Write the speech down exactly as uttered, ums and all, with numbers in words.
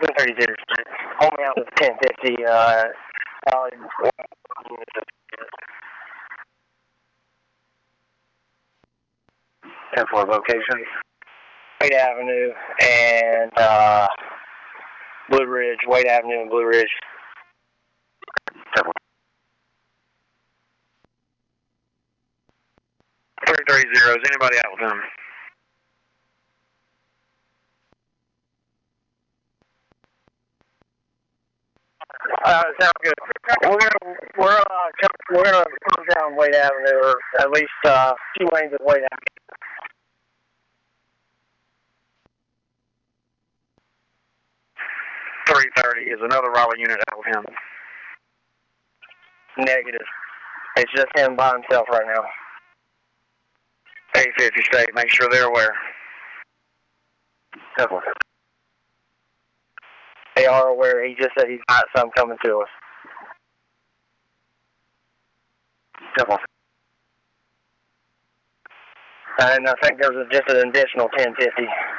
one thirty-zero. Hold me out with ten fifty. Uh, solid. ten four location. Wade Avenue and uh, Blue Ridge. Wade Avenue and Blue Ridge. three thirty, is anybody out with them? Uh, sounds good. We're gonna we're uh we're gonna close down Wade Avenue, or at least uh two lanes of Wade Avenue. three thirty is another Raleigh unit out with him. Negative. It's just him by himself right now. eight fifty State, make sure they're aware. Simple. They are aware. He just said he's got some coming to us. Simple. And I think there's a, just an additional ten fifty.